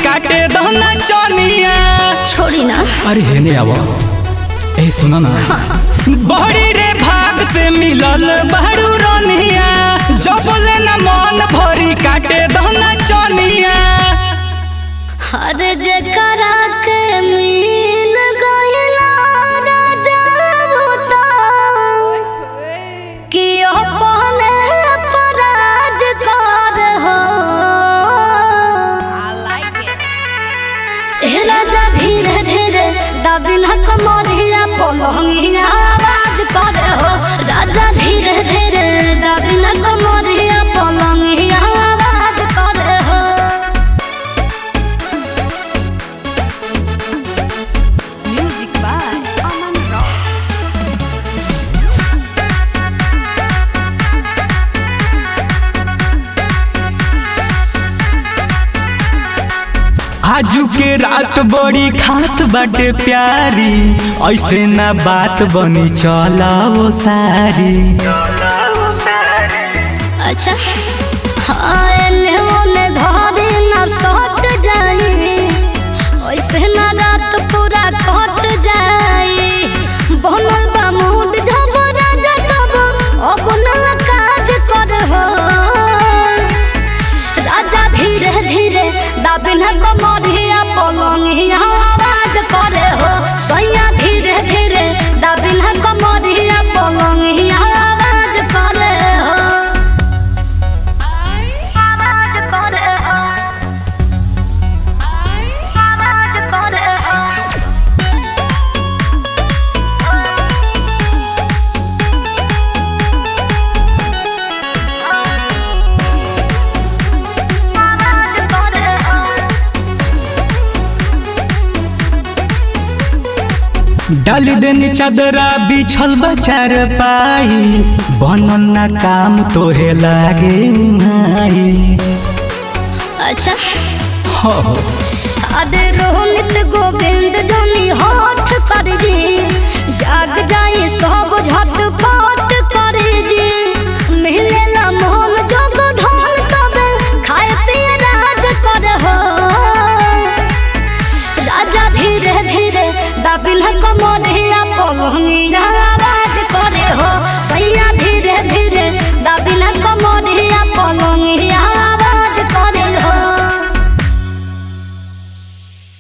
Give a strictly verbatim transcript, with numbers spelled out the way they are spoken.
काटे दहना चनिया। छोड़ी ना। अरे हेने आवा ए सुना ना बड़ी रे भाग से मिलल बहरू रनिया जब बोले ना मन भरी काटे दहना चनिया। हर जकरा के मिल गइला राजा होता कि अपने पराज कर हो। ए राजा धीरे धीरे दबिन कमरिया पलंगिया आवाज कर हो। राजा धीरे धीरे दबिन कमरिया पलंगिया आवाज कर हो। Music by Aman Rock. आजू के रात बड़ी खास बाटे प्यारी ऐसे ना बात बनी चला वो सारी। अच्छा हाँ एने ओने धरे ना सट जाई ऐसे ना रात पूरा कट जाई। बनल बा मूड जब राजा तब अब ना काज कर हो। राजा धीरे धीरे दाबिन कमरिया पलंगिया आवाज करे हो। सैया धीरे धीरे दाबिन कमरिया पलंगिया आवाज करे हो। आवाज करे हो। आवाज करे हो। डाली देनी चादरा बिछल बचार पाई बनल ना काम तोहे लागे उहाई। अच्छा हो अरे रोहित गोविंद जनी होठ कर जी जाग जाए सब झटपट कर जी। मिलेला मोहन जब धन तब खाए पिए राज कर हो। राजा धीरे धीरे दाबिन कमरिया पलंगिया